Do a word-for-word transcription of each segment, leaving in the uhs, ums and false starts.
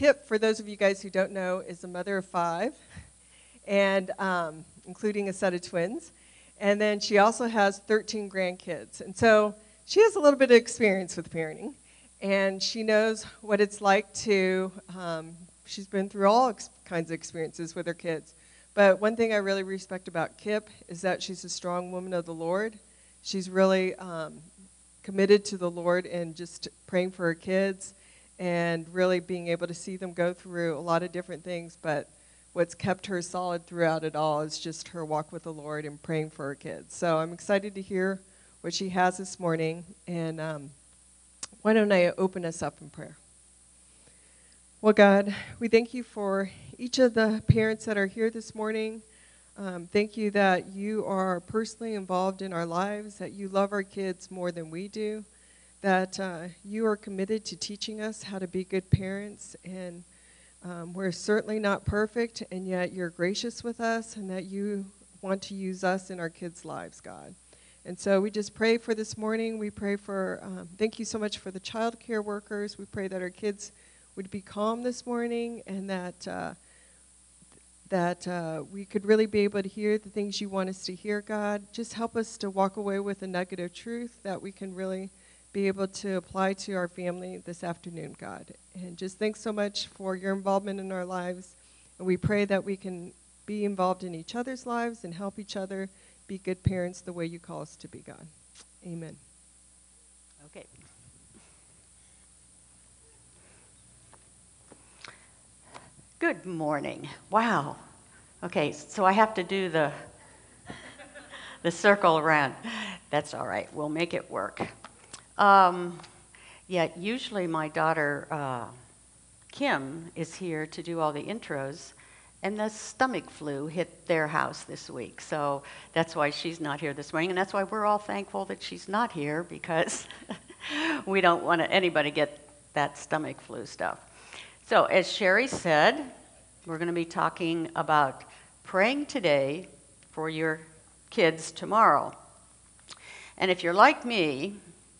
Kip, for those of you guys who don't know, is a mother of five, and um, including a set of twins. And then she also has thirteen grandkids. And so she has a little bit of experience with parenting, and she knows what it's like to, um, she's been through all ex- kinds of experiences with her kids. But one thing I really respect about Kip is that she's a strong woman of the Lord. She's really um, committed to the Lord and just praying for her kids and really being able to see them go through a lot of different things. But what's kept her solid throughout it all is just her walk with the Lord and praying for her kids. So I'm excited to hear what she has this morning. And um, why don't I open us up in prayer? Well, God, we thank you for each of the parents that are here this morning. Um, thank you that you are personally involved in our lives, that you love our kids more than we do, that uh, you are committed to teaching us how to be good parents, and um, we're certainly not perfect, and yet you're gracious with us, and that you want to use us in our kids' lives, God. And so we just pray for this morning. We pray for, um, thank you so much for the child care workers. We pray that our kids would be calm this morning, and that uh, that uh, we could really be able to hear the things you want us to hear, God. Just help us to walk away with a nugget of truth that we can really be able to apply to our family this afternoon, God. And just thanks so much for your involvement in our lives. And we pray that we can be involved in each other's lives and help each other be good parents the way you call us to be, God. Amen. Okay. Good morning. Wow. Okay, so I have to do the the circle around. That's all right. We'll make it work. Um, yeah, usually my daughter uh, Kim is here to do all the intros, and the stomach flu hit their house this week. So that's why she's not here this morning, and that's why we're all thankful that she's not here, because we don't want anybody get that stomach flu stuff. So as Sherry said, we're going to be talking about praying today for your kids tomorrow. And if you're like me,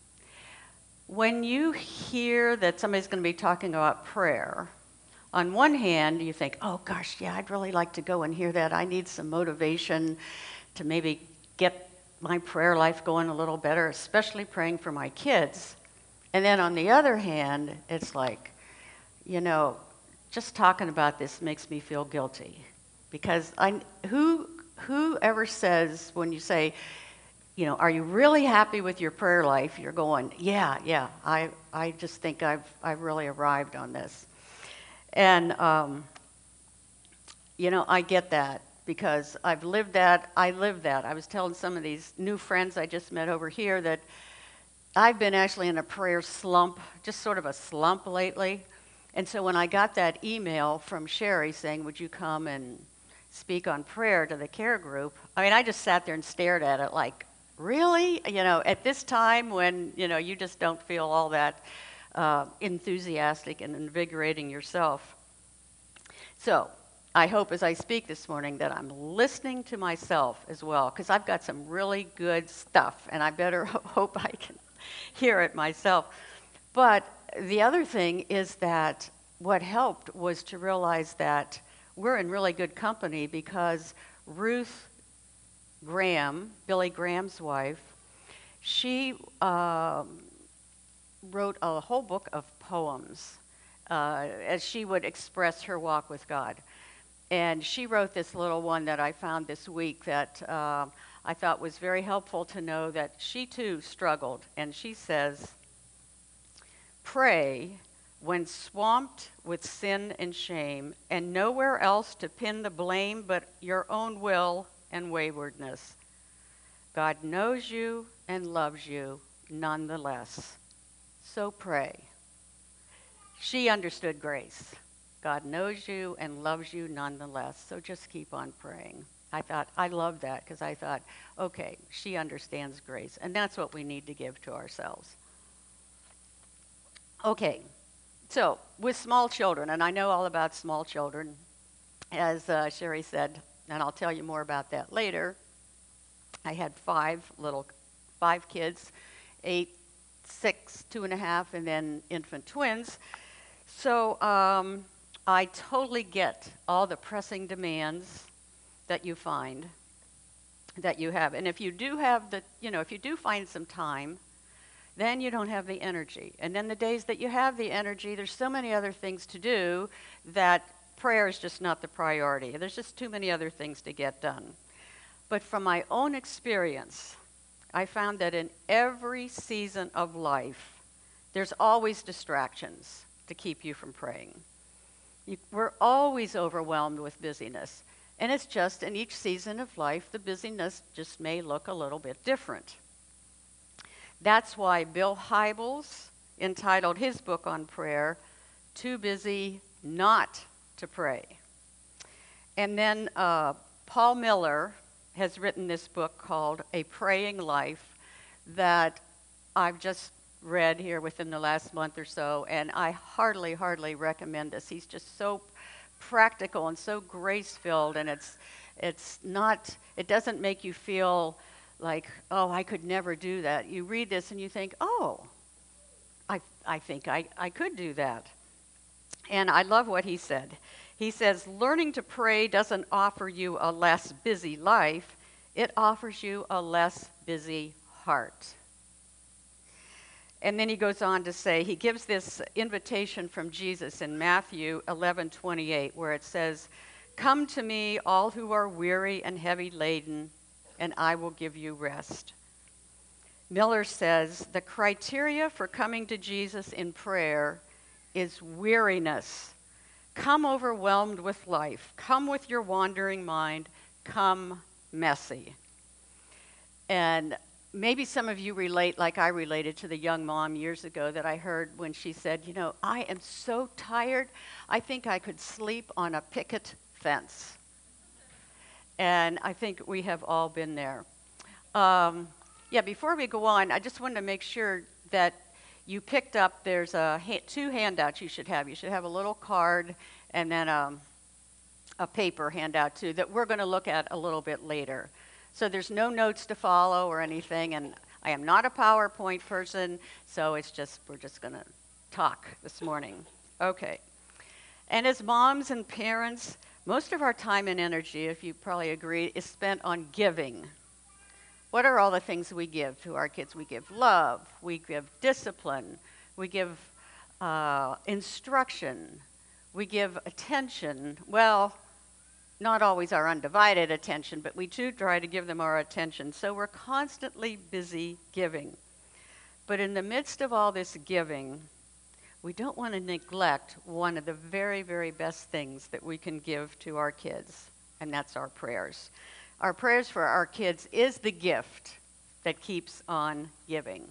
when you hear that somebody's going to be talking about prayer, on one hand, you think, oh gosh, yeah, I'd really like to go and hear that. I need some motivation to maybe get my prayer life going a little better, especially praying for my kids. And then on the other hand, it's like, you know, just talking about this makes me feel guilty, because I, who, whoever says, when you say, you know, are you really happy with your prayer life? You're going, yeah, yeah, I, I just think I've, I've really arrived on this. And, um, you know, I get that, because I've lived that, I lived that. I was telling some of these new friends I just met over here that I've been actually in a prayer slump, just sort of a slump lately. And so when I got that email from Sherry saying, would you come and speak on prayer to the care group, I mean, I just sat there and stared at it like, really? You know, at this time when, you know, you just don't feel all that uh, enthusiastic and invigorating yourself. So I hope as I speak this morning that I'm listening to myself as well, because I've got some really good stuff, and I better hope I can hear it myself. But the other thing is that what helped was to realize that we're in really good company, because Ruth Graham, Billy Graham's wife, she um, wrote a whole book of poems uh, as she would express her walk with God. And she wrote this little one that I found this week that uh, I thought was very helpful to know that she too struggled. And she says, pray when swamped with sin and shame, and nowhere else to pin the blame but your own will and waywardness. God knows you and loves you nonetheless. So pray. She understood grace. God knows you and loves you nonetheless, so just keep on praying. I thought, I love that, because I thought, okay, she understands grace, and that's what we need to give to ourselves. Okay, so with small children, and I know all about small children, as uh, Sherry said, and I'll tell you more about that later. I had five little, five kids, eight, six, two and a half, and then infant twins. So um, I totally get all the pressing demands that you find, that you have. And if you do have the, you know, if you do find some time, then you don't have the energy. And then the days that you have the energy, there's so many other things to do that prayer is just not the priority. There's just too many other things to get done. But from my own experience, I found that in every season of life, there's always distractions to keep you from praying. You, we're always overwhelmed with busyness. And it's just in each season of life, the busyness just may look a little bit different. That's why Bill Hybels entitled his book on prayer, Too Busy Not to Pray. And then uh, Paul Miller has written this book called A Praying Life that I've just read here within the last month or so, and I hardly, hardly recommend this. He's just so practical and so grace-filled, and it's it's not, it doesn't make you feel like, oh, I could never do that. You read this and you think, oh, I I think I, I could do that. And I love what he said. He says, learning to pray doesn't offer you a less busy life, it offers you a less busy heart. And then he goes on to say, he gives this invitation from Jesus in Matthew eleven twenty-eight, where it says, come to me, all who are weary and heavy laden, and I will give you rest. Miller says, the criteria for coming to Jesus in prayer is weariness. Come overwhelmed with life. Come with your wandering mind. Come messy. And maybe some of you relate like I related to the young mom years ago that I heard when she said, you know, I am so tired, I think I could sleep on a picket fence. And I think we have all been there. Um, yeah, before we go on, I just wanted to make sure that you picked up, there's a ha- two handouts you should have. You should have a little card and then um, a paper handout too that we're going to look at a little bit later. So there's no notes to follow or anything, and I am not a PowerPoint person, so it's just, we're just going to talk this morning. Okay. And as moms and parents, most of our time and energy, if you probably agree, is spent on giving. What are all the things we give to our kids? We give love, we give discipline, we give uh, instruction, we give attention. Well, not always our undivided attention, but we do try to give them our attention. So we're constantly busy giving. But in the midst of all this giving, we don't want to neglect one of the very, very best things that we can give to our kids, and that's our prayers. Our prayers for our kids is the gift that keeps on giving.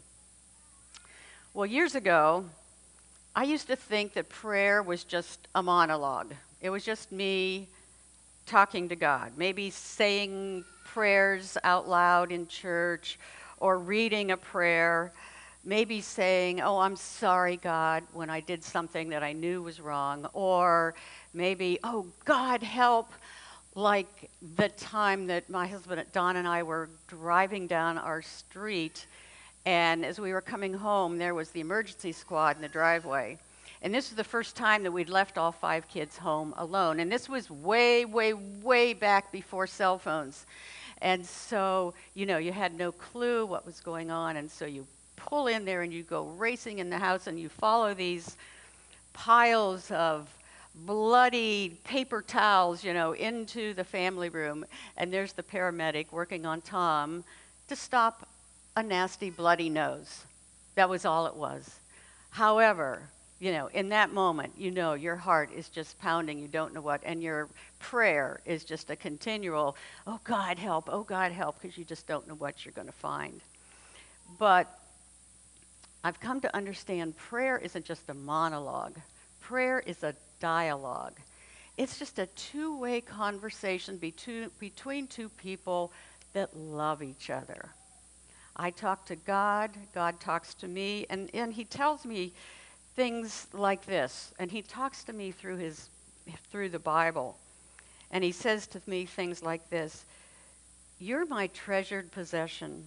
Well, years ago, I used to think that prayer was just a monologue. It was just me talking to God, maybe saying prayers out loud in church or reading a prayer, maybe saying, oh, I'm sorry, God, when I did something that I knew was wrong, or maybe, oh, God, help, like the time that my husband Don and I were driving down our street, and as we were coming home, there was the emergency squad in the driveway. And this was the first time that we'd left all five kids home alone. And this was way, way, way back before cell phones. And so, you know, you had no clue what was going on. And so you pull in there and you go racing in the house and you follow these piles of bloody paper towels, you know, into the family room. And there's the paramedic working on Tom to stop a nasty bloody nose. That was all it was. However, you know, in that moment, you know, your heart is just pounding, you don't know what, and your prayer is just a continual, oh, God, help, oh, God, help, because you just don't know what you're going to find. But I've come to understand prayer isn't just a monologue. Prayer is a dialogue. It's just a two-way conversation between, between two people that love each other. I talk to God, God talks to me, and, and he tells me things like this, and he talks to me through his through the Bible, and he says to me things like this: you're my treasured possession,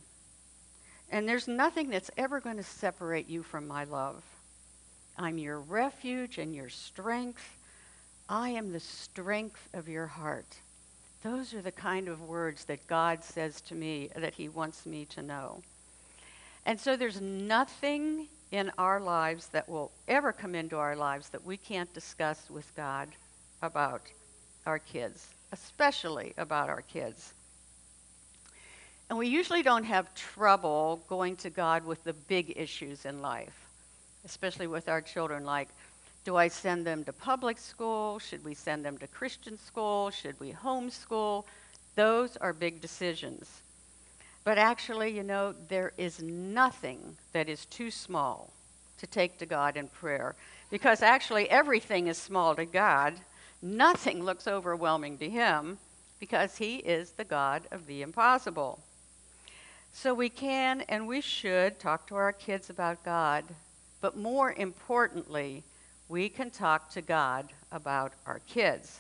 and there's nothing that's ever going to separate you from my love. I'm your refuge and your strength. I am the strength of your heart. Those are the kind of words that God says to me that he wants me to know. And so there's nothing in our lives that will ever come into our lives that we can't discuss with God about our kids, especially about our kids. And we usually don't have trouble going to God with the big issues in life, especially with our children, like, do I send them to public school? Should we send them to Christian school? Should we homeschool? Those are big decisions. But actually, you know, there is nothing that is too small to take to God in prayer, because actually everything is small to God. Nothing looks overwhelming to him, because he is the God of the impossible. So we can and we should talk to our kids about God, but more importantly, we can talk to God about our kids.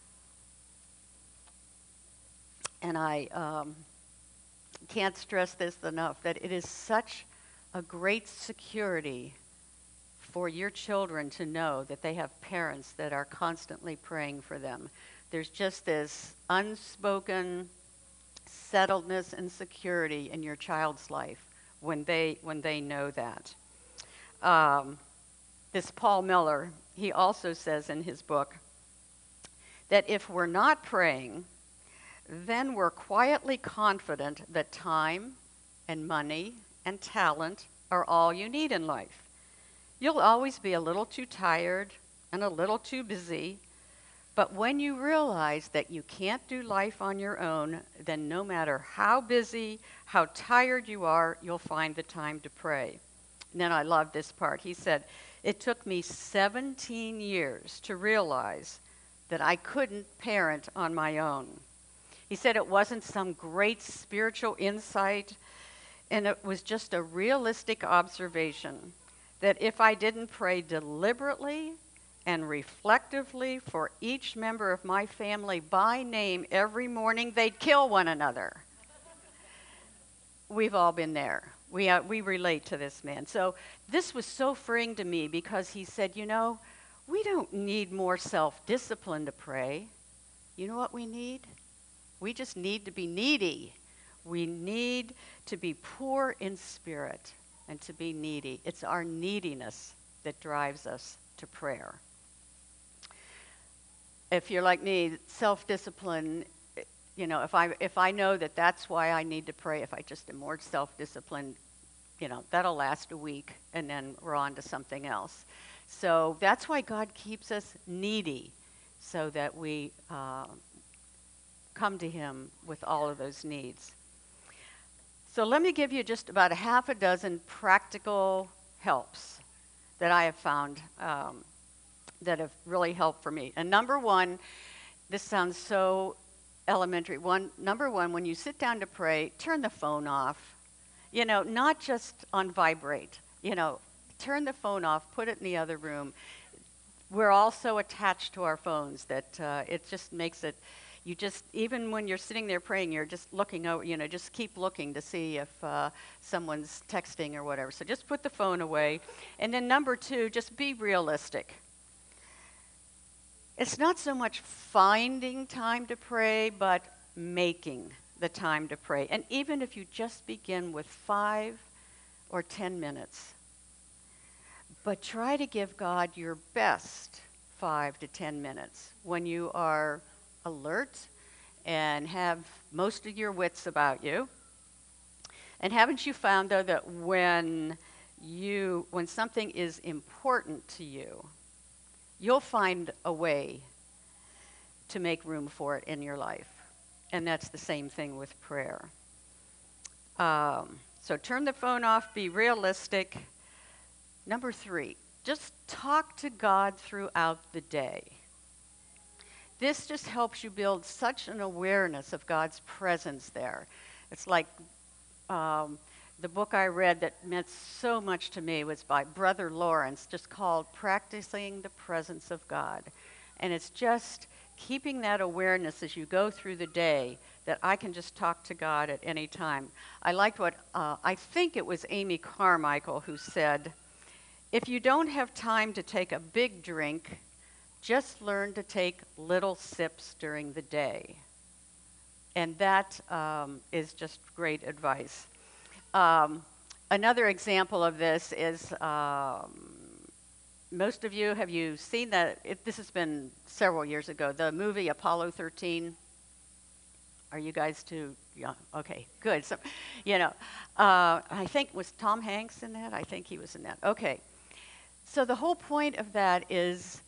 And I um, can't stress this enough, that it is such a great security for your children to know that they have parents that are constantly praying for them. There's just this unspoken settledness and security in your child's life when they when they know that. Um, this Paul Miller, he also says in his book that if we're not praying, then we're quietly confident that time and money and talent are all you need in life. You'll always be a little too tired and a little too busy, but when you realize that you can't do life on your own, then no matter how busy, how tired you are, you'll find the time to pray. And then I love this part. He said, it took me seventeen years to realize that I couldn't parent on my own. He said it wasn't some great spiritual insight, and it was just a realistic observation that if I didn't pray deliberately and reflectively for each member of my family by name every morning, they'd kill one another. We've all been there. We, uh, we relate to this man. So this was so freeing to me, because he said, you know, we don't need more self-discipline to pray. You know what we need? We just need to be needy. We need to be poor in spirit and to be needy. It's our neediness that drives us to prayer. If you're like me, self-discipline, you know, if I if I know that that's why I need to pray, if I just am more self-disciplined, you know, that'll last a week and then we're on to something else. So that's why God keeps us needy, so that we uh, come to him with all of those needs. So let me give you just about a half a dozen practical helps that I have found um, that have really helped for me. And number one, this sounds so elementary. One, number one, when you sit down to pray, turn the phone off. You know, not just on vibrate. You know, turn the phone off, put it in the other room. We're all so attached to our phones that uh, it just makes it, you just, even when you're sitting there praying, you're just looking over, you know, just keep looking to see if uh, someone's texting or whatever. So just put the phone away. And then number two, just be realistic. It's not so much finding time to pray, but making the time to pray. And even if you just begin with five or ten minutes, but try to give God your best five to ten minutes when you are alert and have most of your wits about you. And haven't you found, though, that when you, when something is important to you, you'll find a way to make room for it in your life. And that's the same thing with prayer. Um, so turn the phone off, be realistic. Number three, just talk to God throughout the day. This just helps you build such an awareness of God's presence there. It's like um, the book I read that meant so much to me was by Brother Lawrence, just called Practicing the Presence of God. And it's just keeping that awareness as you go through the day that I can just talk to God at any time. I liked what, uh, I think it was Amy Carmichael who said, if you don't have time to take a big drink, just learn to take little sips during the day. And that um, is just great advice. Um, another example of this is um, most of you, have you seen that? It, this has been several years ago, the movie Apollo thirteen. Are you guys too young? Okay, good. So, you know, uh, I think, was Tom Hanks in that? I think he was in that. Okay. So the whole point of that is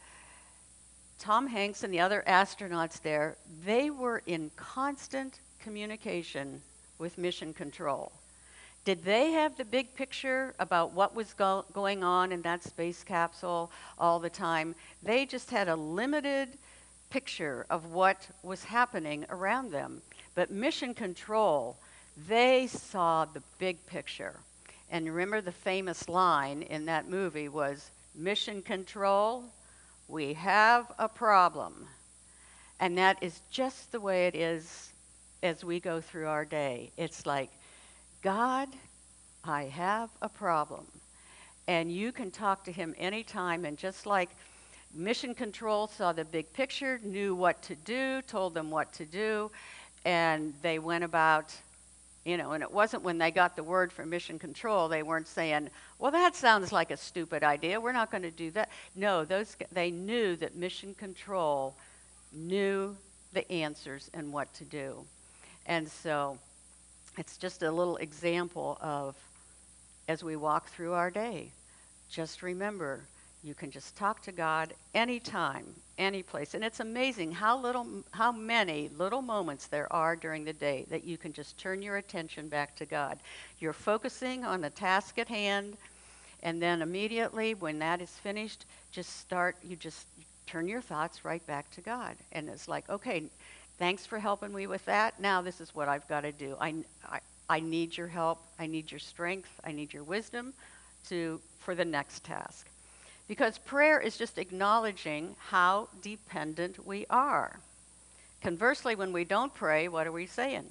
Tom Hanks and the other astronauts there, they were in constant communication with Mission Control. Did they have the big picture about what was go going on in that space capsule all the time? They just had a limited picture of what was happening around them. But Mission Control, they saw the big picture. And remember, the famous line in that movie was, "Mission Control, we have a problem." And that is just the way it is as we go through our day. It's like, God, I have a problem. And you can talk to him anytime, and just like Mission Control saw the big picture, knew what to do, told them what to do, and they went about, you know, and it wasn't when they got the word from Mission Control, they weren't saying, well, that sounds like a stupid idea, we're not going to do that. No, those they knew that Mission Control knew the answers and what to do. And so it's just a little example of, as we walk through our day, just remember, you can just talk to God anytime, any place. And it's amazing how little, how many little moments there are during the day that you can just turn your attention back to God. You're focusing on the task at hand, and then immediately when that is finished, just start, you just turn your thoughts right back to God. And it's like, okay, thanks for helping me with that. Now this is what I've got to do. I, I, I need your help. I need your strength. I need your wisdom to, for the next task. Because prayer is just acknowledging how dependent we are. Conversely, when we don't pray, what are we saying?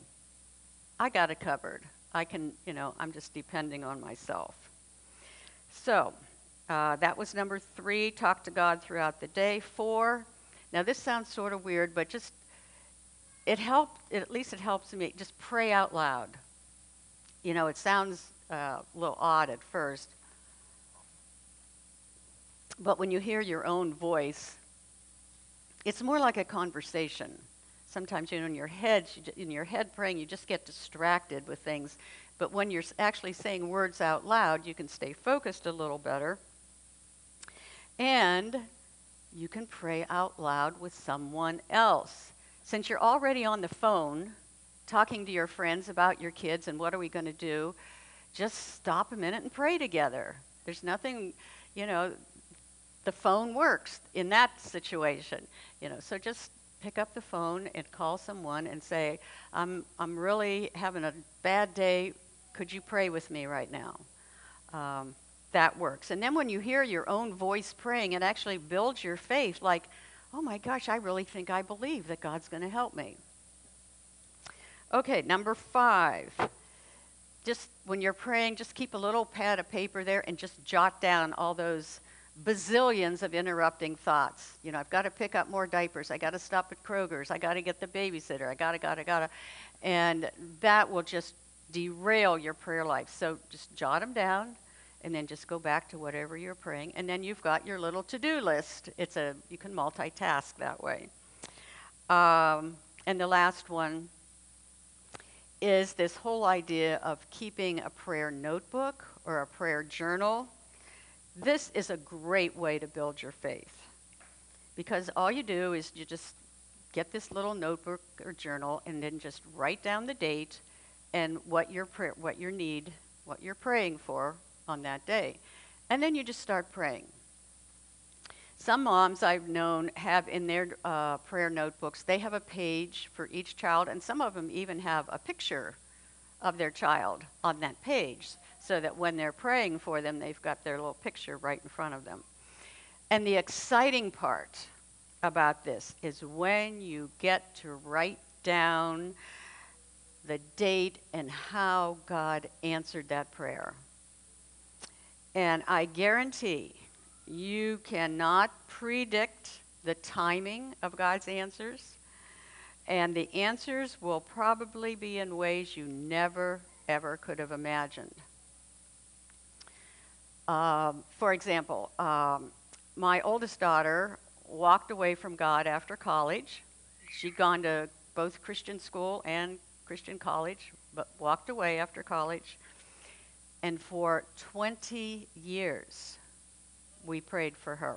I got it covered. I can, you know, I'm just depending on myself. So uh, that was number three, talk to God throughout the day. Four, now this sounds sort of weird, but just, it helped, it, at least it helps me, just pray out loud. You know, it sounds uh, a little odd at first, but when you hear your own voice, it's more like a conversation. Sometimes, you know, in your head, in your head praying, you just get distracted with things. But when you're actually saying words out loud, you can stay focused a little better. And you can pray out loud with someone else. Since you're already on the phone talking to your friends about your kids and what are we going to do, just stop a minute and pray together. There's nothing, you know, the phone works in that situation, you know, so just pick up the phone and call someone and say, I'm, I'm really having a bad day. Could you pray with me right now? Um, that works. And then when you hear your own voice praying, it actually builds your faith, like, oh my gosh, I really think I believe that God's going to help me. Okay, number five. Just when you're praying, just keep a little pad of paper there and just jot down all those bazillions of interrupting thoughts. You know, I've got to pick up more diapers. I got to stop at Kroger's. I got to get the babysitter. I got to, got to, got to. And that will just derail your prayer life. So just jot them down and then just go back to whatever you're praying. And then you've got your little to-do list. It's a, you can multitask that way. Um, and the last one is this whole idea of keeping a prayer notebook or a prayer journal. This is a great way to build your faith, because all you do is you just get this little notebook or journal and then just write down the date and what your prayer, what your need, what you're praying for on that day. And then you just start praying. Some moms I've known have in their uh, prayer notebooks, they have a page for each child, and some of them even have a picture of their child on that page, so that when they're praying for them, they've got their little picture right in front of them. And the exciting part about this is when you get to write down the date and how God answered that prayer. And I guarantee you cannot predict the timing of God's answers. And the answers will probably be in ways you never, ever could have imagined. Um, for example, um, my oldest daughter walked away from God after college. She'd gone to both Christian school and Christian college, but walked away after college. And for twenty years, we prayed for her.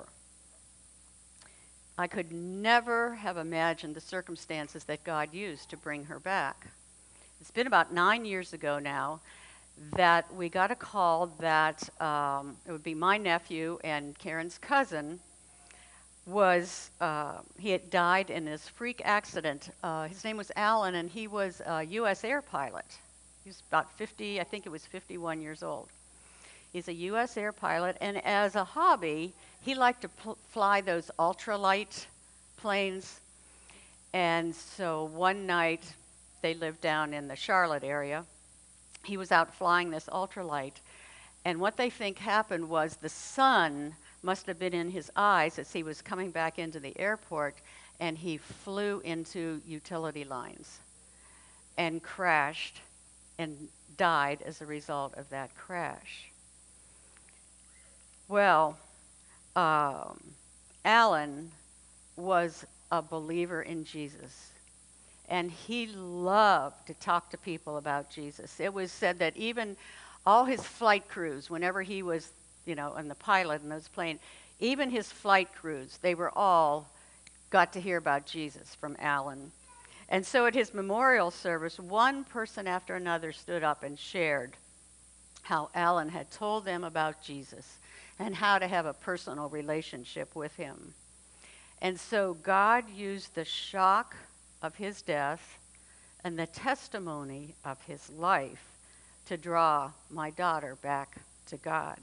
I could never have imagined the circumstances that God used to bring her back. It's been about nine years ago now that we got a call that um, it would be my nephew and Karen's cousin was, uh, he had died in this freak accident. Uh, his name was Alan, and he was a U S Air pilot. He was about fifty, I think it was fifty-one years old. He's a U S Air pilot, and as a hobby, he liked to pl- fly those ultralight planes. And so one night, they lived down in the Charlotte area. He was out flying this ultralight, and what they think happened was the sun must have been in his eyes as he was coming back into the airport, and he flew into utility lines and crashed and died as a result of that crash. Well, um, Alan was a believer in Jesus. And he loved to talk to people about Jesus. It was said that even all his flight crews, whenever he was, you know, on the pilot in those planes, even his flight crews, they were all got to hear about Jesus from Alan. And so at his memorial service, one person after another stood up and shared how Alan had told them about Jesus and how to have a personal relationship with him. And so God used the shock of his death and the testimony of his life to draw my daughter back to God.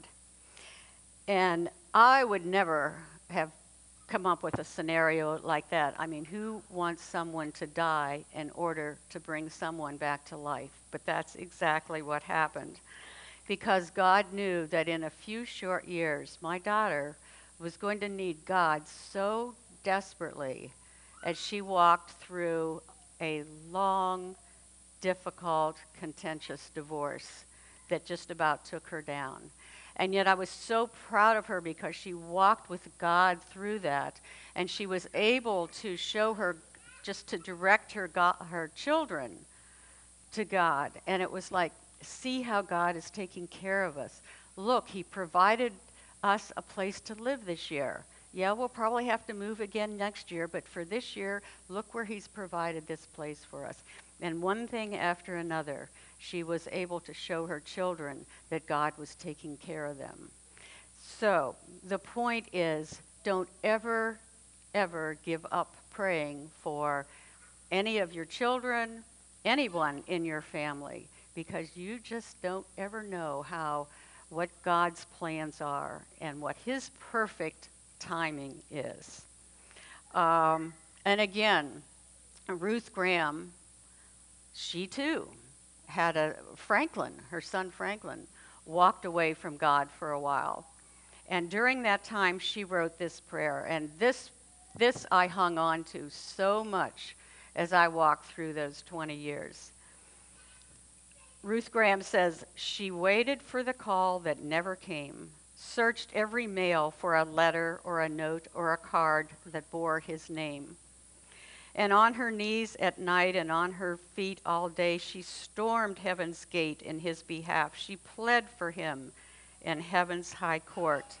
And I would never have come up with a scenario like that. I mean, who wants someone to die in order to bring someone back to life? But that's exactly what happened. Because God knew that in a few short years, my daughter was going to need God so desperately as she walked through a long, difficult, contentious divorce that just about took her down. And yet I was so proud of her because she walked with God through that, and she was able to show her, just to direct her, God, her children to God. And it was like, see how God is taking care of us. Look, he provided us a place to live this year. Yeah, we'll probably have to move again next year, but for this year, look where he's provided this place for us. And one thing after another, she was able to show her children that God was taking care of them. So the point is, don't ever, ever give up praying for any of your children, anyone in your family, because you just don't ever know how, what God's plans are and what his perfect timing is. Um, and again, Ruth Graham, she too had a, Franklin, her son Franklin, walked away from God for a while. And during that time, she wrote this prayer. And this, this I hung on to so much as I walked through those twenty years. Ruth Graham says, she waited for the call that never came, searched every mail for a letter or a note or a card that bore his name. And on her knees at night and on her feet all day, she stormed heaven's gate in his behalf. She pled for him in heaven's high court.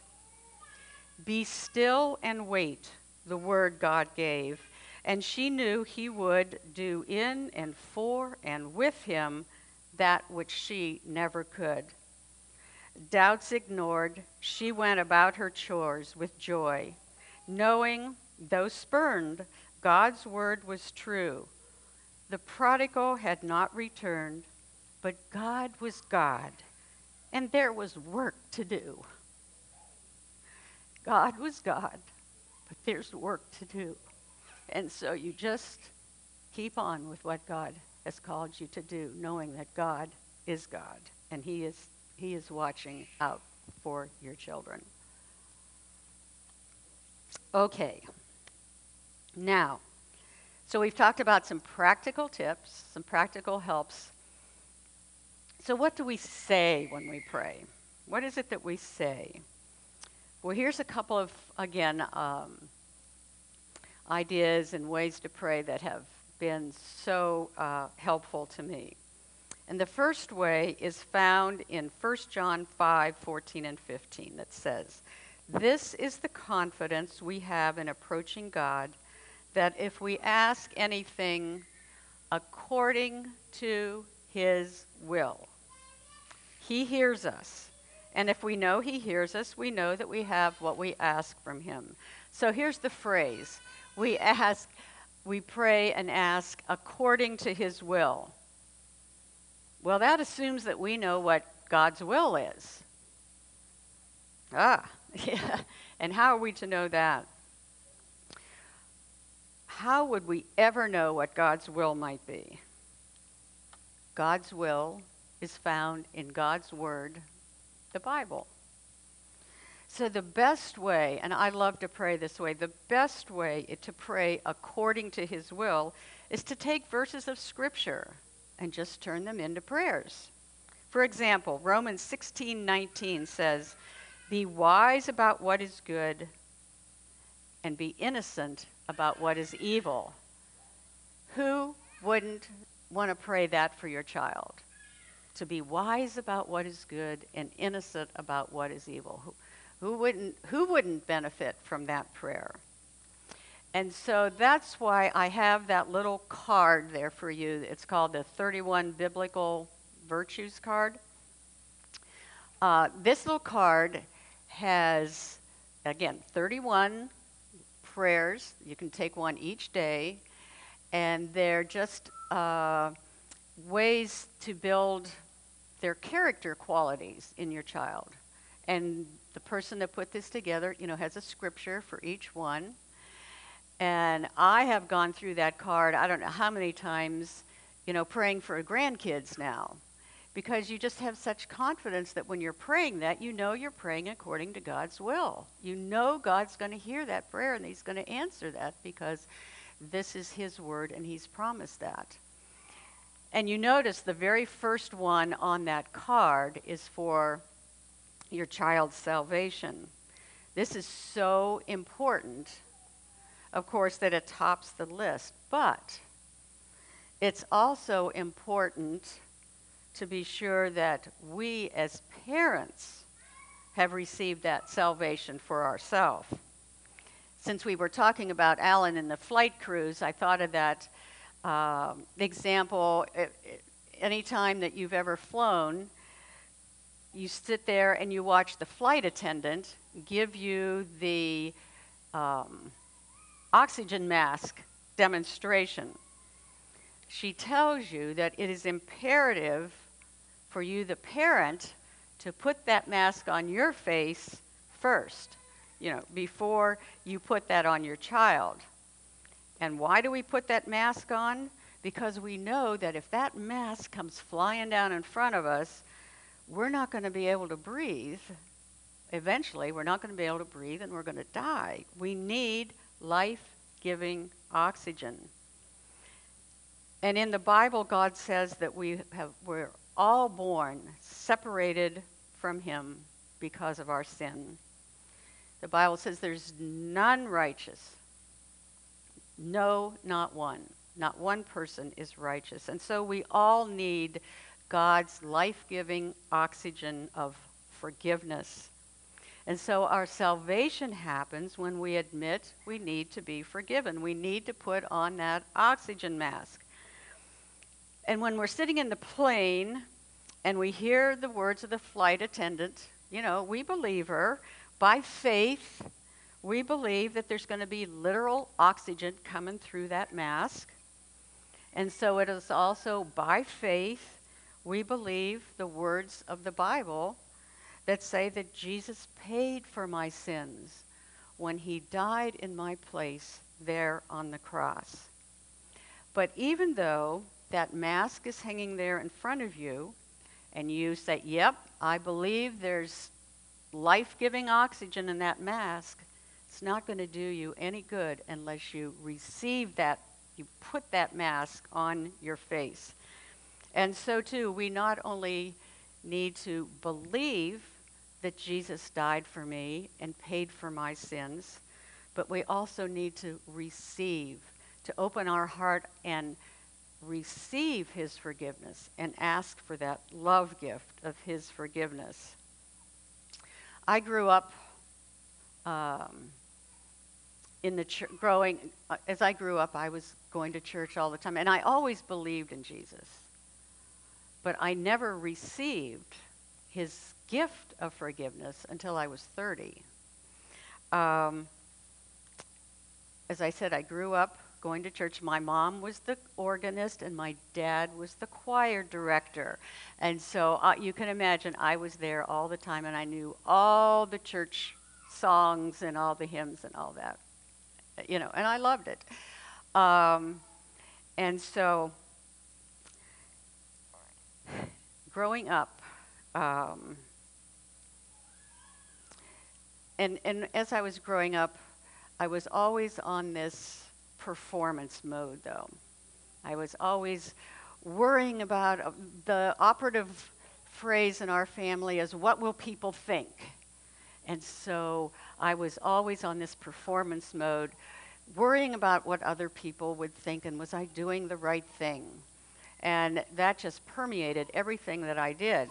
Be still and wait, the word God gave. And she knew he would do in and for and with him that which she never could. Doubts ignored, she went about her chores with joy, knowing, though spurned, God's word was true. The prodigal had not returned, but God was God, and there was work to do. God was God, but there's work to do. And so you just keep on with what God has called you to do, knowing that God is God, and he is He is watching out for your children. Okay, Now, so we've talked about some practical tips, some practical helps. So what do we say when we pray? What is it that we say? Well, here's a couple of, again, um, ideas and ways to pray that have been so uh, helpful to me. And the first way is found in First John five, fourteen and fifteen that says, "This is the confidence we have in approaching God, that if we ask anything according to his will, he hears us. And if we know he hears us, we know that we have what we ask from him." So here's the phrase. We ask, we pray and ask according to his will. Well, that assumes that we know what God's will is. Ah, yeah. And how are we to know that? How would we ever know what God's will might be? God's will is found in God's Word, the Bible. So the best way, and I love to pray this way, the best way to pray according to his will is to take verses of Scripture and just turn them into prayers. For example, Romans sixteen nineteen says, "Be wise about what is good and be innocent about what is evil." Who wouldn't want to pray that for your child? To be wise about what is good and innocent about what is evil. Who, who wouldn't who wouldn't benefit from that prayer? And so that's why I have that little card there for you. It's called the thirty-one Biblical Virtues card. Uh, this little card has, again, thirty-one prayers. You can take one each day. And they're just uh, ways to build their character qualities in your child. And the person that put this together, you know, has a scripture for each one. And I have gone through that card, I don't know how many times, you know, praying for grandkids now. Because you just have such confidence that when you're praying that, you know you're praying according to God's will. You know God's going to hear that prayer and he's going to answer that because this is his word and he's promised that. And you notice the very first one on that card is for your child's salvation. This is so important, of course, that it tops the list. But it's also important to be sure that we as parents have received that salvation for ourselves. Since we were talking about Alan and the flight crews, I thought of that um, example. It, it, anytime that you've ever flown, you sit there and you watch the flight attendant give you the um, oxygen mask demonstration. She tells you that it is imperative for you, the parent, to put that mask on your face first, you know, before you put that on your child. And why do we put that mask on? Because we know that if that mask comes flying down in front of us, we're not going to be able to breathe. Eventually, we're not going to be able to breathe and we're going to die. We need life-giving oxygen. And in the Bible, God says that we have, we're all born separated from him because of our sin. The Bible says there's none righteous. No, not one. Not one person is righteous. And so we all need God's life-giving oxygen of forgiveness. And so our salvation happens when we admit we need to be forgiven. We need to put on that oxygen mask. And when we're sitting in the plane and we hear the words of the flight attendant, you know, we believe her. By faith, we believe that there's going to be literal oxygen coming through that mask. And so it is also by faith we believe the words of the Bible that say that Jesus paid for my sins when he died in my place there on the cross. But even though that mask is hanging there in front of you, and you say, yep, I believe there's life-giving oxygen in that mask, It's not going to do you any good unless you receive that, you put that mask on your face. And so, too, we not only need to believe that Jesus died for me and paid for my sins, but we also need to receive, to open our heart and receive his forgiveness and ask for that love gift of his forgiveness. I grew up um, in the ch- growing, uh, as I grew up, I was going to church all the time, and I always believed in Jesus. But I never received his gift of forgiveness until I was thirty. Um, as I said, I grew up going to church. My mom was the organist, and my dad was the choir director. And so uh, you can imagine I was there all the time, and I knew all the church songs and all the hymns and all that. You know, and I loved it. Um, and so growing up, um, and, and as I was growing up, I was always on this performance mode, though. I was always worrying about uh, the operative phrase in our family is, what will people think? And so I was always on this performance mode, worrying about what other people would think and was I doing the right thing? And that just permeated everything that I did.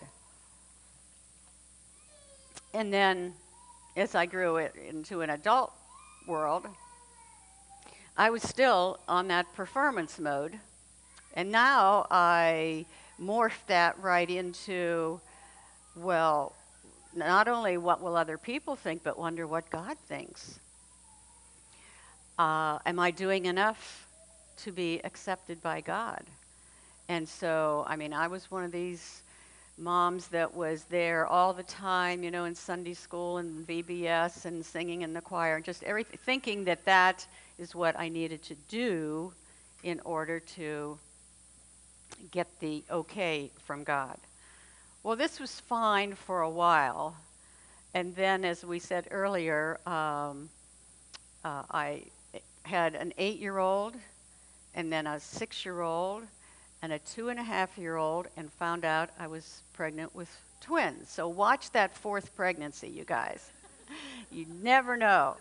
And then as I grew it into an adult world, I was still on that performance mode. And now I morphed that right into, well, not only what will other people think, but wonder what God thinks. Uh, am I doing enough to be accepted by God? And so, I mean, I was one of these moms that was there all the time, you know, in Sunday school and V B S and singing in the choir, and just everything, thinking that that is what I needed to do in order to get the okay from God. Well, this was fine for a while. And then, as we said earlier, um, uh, I had an eight-year-old and then a six-year-old and a two-and-a-half-year-old and found out I was pregnant with twins. So watch that fourth pregnancy, you guys. You never know.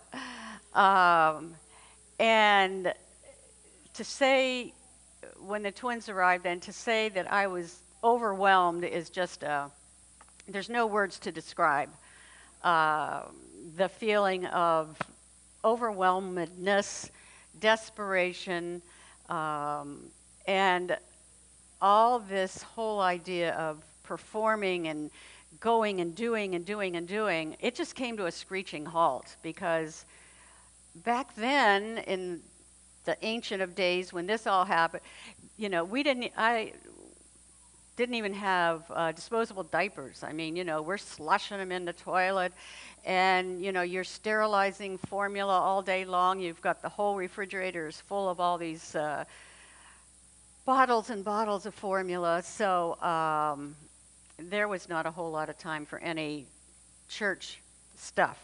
Um, and to say, when the twins arrived, and to say that I was overwhelmed is just a, there's no words to describe uh, the feeling of overwhelmedness, desperation, um, and all this whole idea of performing and going and doing and doing and doing, it just came to a screeching halt, because back then in the ancient of days when this all happened, you know, we didn't, I didn't even have uh, disposable diapers. I mean, you know, we're slushing them in the toilet, and, you know, you're sterilizing formula all day long. You've got the whole refrigerator is full of all these uh, bottles and bottles of formula. So um, there was not a whole lot of time for any church stuff.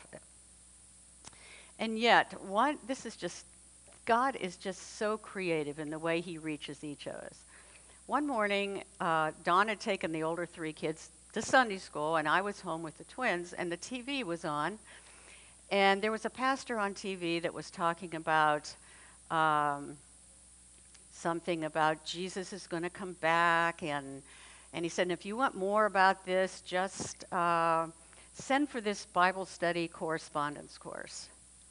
And yet, one, this is just, God is just so creative in the way he reaches each of us. One morning, uh, Dawn had taken the older three kids to Sunday school, and I was home with the twins, and the T V was on. And there was a pastor on T V that was talking about um, something about Jesus is going to come back. And, and he said, if you want more about this, just uh, send for this Bible study correspondence course.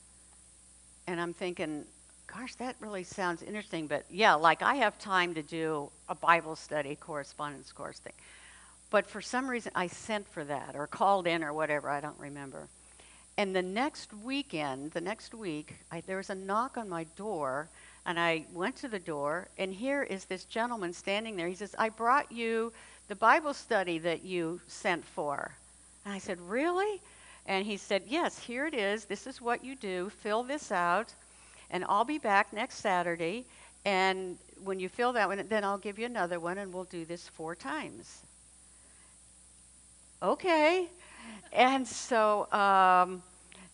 And I'm thinking, gosh, that really sounds interesting. But yeah, like I have time to do a Bible study correspondence course thing. But for some reason, I sent for that or called in or whatever. I don't remember. And the next weekend, the next week, I, there was a knock on my door. And I went to the door. And here is this gentleman standing there. He says, I brought you the Bible study that you sent for. And I said, really? And he said, yes, here it is. This is what you do. Fill this out. And I'll be back next Saturday, and when you fill that one, then I'll give you another one, and we'll do this four times. Okay. And so um,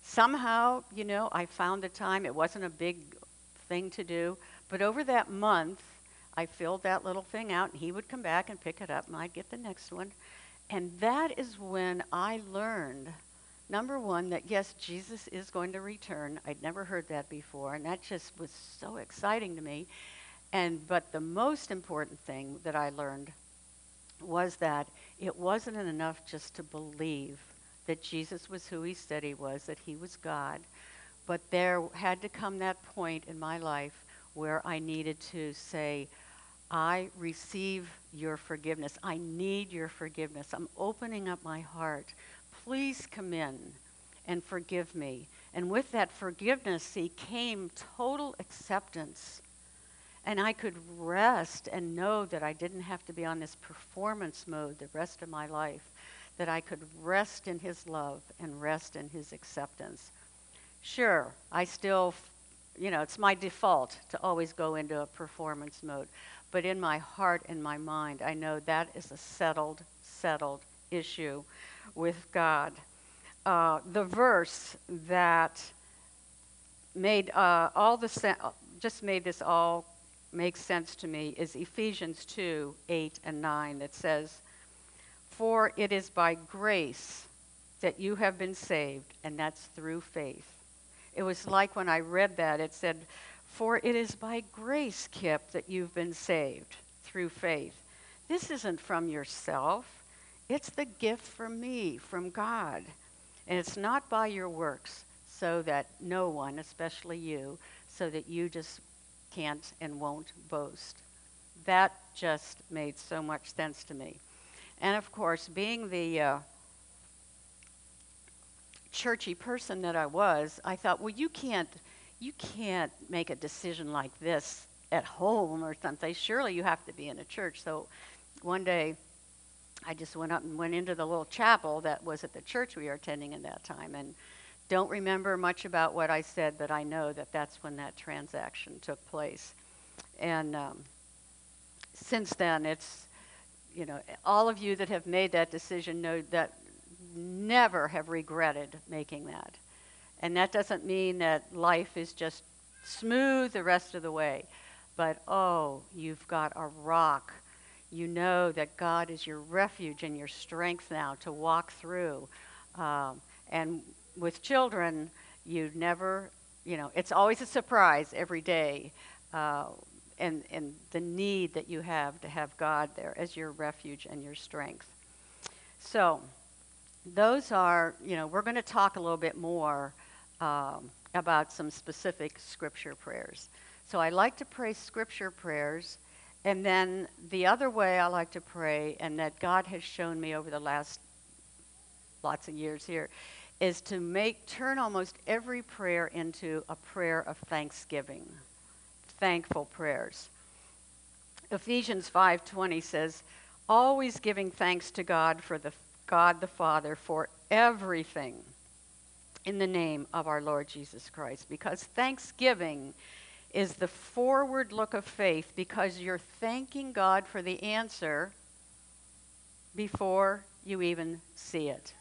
Somehow, you know, I found the time. It wasn't a big thing to do. But over that month, I filled that little thing out, and he would come back and pick it up, and I'd get the next one. And that is when I learned, number one, that yes, Jesus is going to return. I'd never heard that before, and that just was so exciting to me. And but the most important thing that I learned was that it wasn't enough just to believe that Jesus was who he said he was, that he was God, but there had to come that point in my life where I needed to say, I receive your forgiveness. I need your forgiveness. I'm opening up my heart. Please come in and forgive me. And with that forgiveness, see, came total acceptance. And I could rest and know that I didn't have to be on this performance mode the rest of my life, that I could rest in his love and rest in his acceptance. Sure, I still, you know, it's my default to always go into a performance mode. But in my heart and my mind, I know that is a settled, settled issue with God. Uh, the verse that made uh, all the sen- just made this all make sense to me is Ephesians two, eight and nine, that says, "For it is by grace that you have been saved, and that's through faith." It was like when I read that, it said, "For it is by grace, Kip, that you've been saved through faith." This isn't from yourself. It's the gift from me, from God. And it's not by your works, so that no one, especially you, so that you just can't and won't boast. That just made so much sense to me. And of course, being the uh, churchy person that I was, I thought, well, you can't, you can't make a decision like this at home or something. Surely you have to be in a church. So one day, I just went up and went into the little chapel that was at the church we were attending at that time, and don't remember much about what I said, but I know that that's when that transaction took place. And um, since then, it's, you know, all of you that have made that decision know that never have regretted making that. And that doesn't mean that life is just smooth the rest of the way, but oh, you've got a rock. You know that God is your refuge and your strength now to walk through. Um, and with children, you never, you know, it's always a surprise every day. Uh, and, and the need that you have to have God there as your refuge and your strength. So those are, you know, we're going to talk a little bit more um, about some specific scripture prayers. So I like to pray scripture prayers. And then the other way I like to pray, and that God has shown me over the last lots of years here, is to make, turn almost every prayer into a prayer of thanksgiving, thankful prayers. Ephesians five twenty says, "Always giving thanks to God for the God the Father for everything in the name of our Lord Jesus Christ," because thanksgiving is the forward look of faith, because you're thanking God for the answer before you even see it.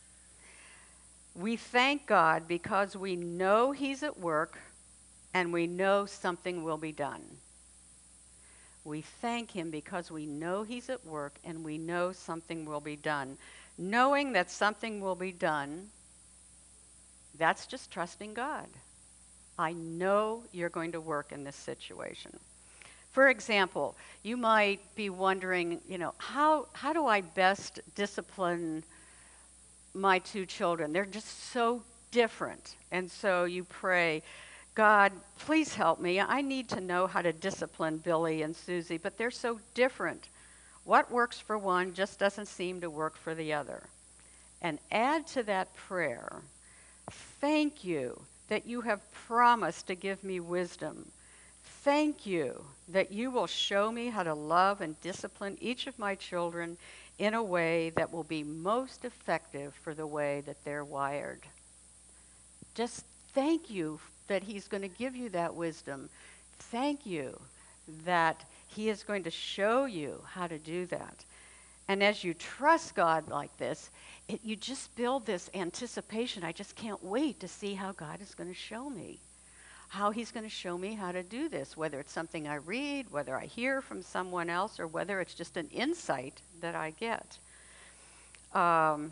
We thank God because we know he's at work and we know something will be done. We thank him because we know he's at work and we know something will be done. Knowing that something will be done, that's just trusting God. I know you're going to work in this situation. For example, you might be wondering, you know, how, how do I best discipline my two children? They're just so different. And so you pray, God, please help me. I need to know how to discipline Billy and Susie, but they're so different. What works for one just doesn't seem to work for the other. And add to that prayer, thank you that you have promised to give me wisdom. Thank you that you will show me how to love and discipline each of my children in a way that will be most effective for the way that they're wired. Just thank you that he's going to give you that wisdom. Thank you that he is going to show you how to do that. And as you trust God like this, it, you just build this anticipation. I just can't wait to see how God is going to show me, how he's going to show me how to do this, whether it's something I read, whether I hear from someone else, or whether it's just an insight that I get. Um,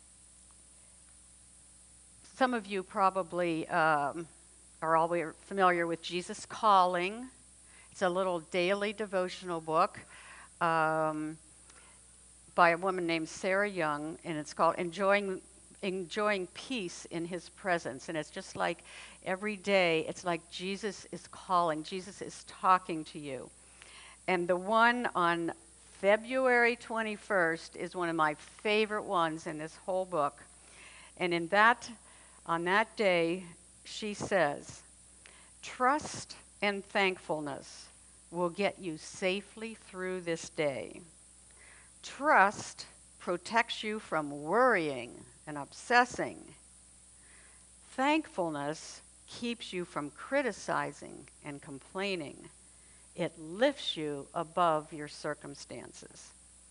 some of you probably um, are all familiar with Jesus Calling. It's a little daily devotional book um, by a woman named Sarah Young, and it's called Enjoying Enjoying Peace in His Presence. And it's just like every day, it's like Jesus is calling, Jesus is talking to you. And the one on February twenty-first is one of my favorite ones in this whole book. And in that, on that day, she says, trust and thankfulness will get you safely through this day. Trust protects you from worrying and obsessing. Thankfulness keeps you from criticizing and complaining. It lifts you above your circumstances.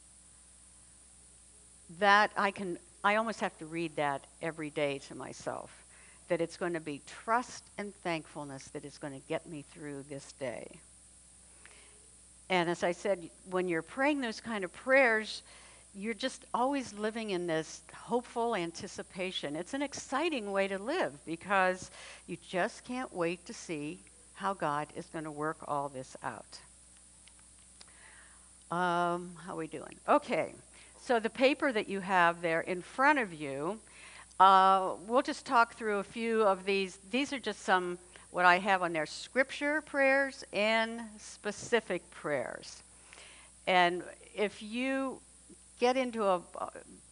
That I can, I almost have to read that every day to myself, that it's going to be trust and thankfulness that is going to get me through this day. And as I said, when you're praying those kind of prayers, you're just always living in this hopeful anticipation. It's an exciting way to live because you just can't wait to see how God is going to work all this out. Um, how are we doing? Okay, so the paper that you have there in front of you, uh, we'll just talk through a few of these. These are just some, what I have on there, scripture prayers and specific prayers. And if you get into a, uh,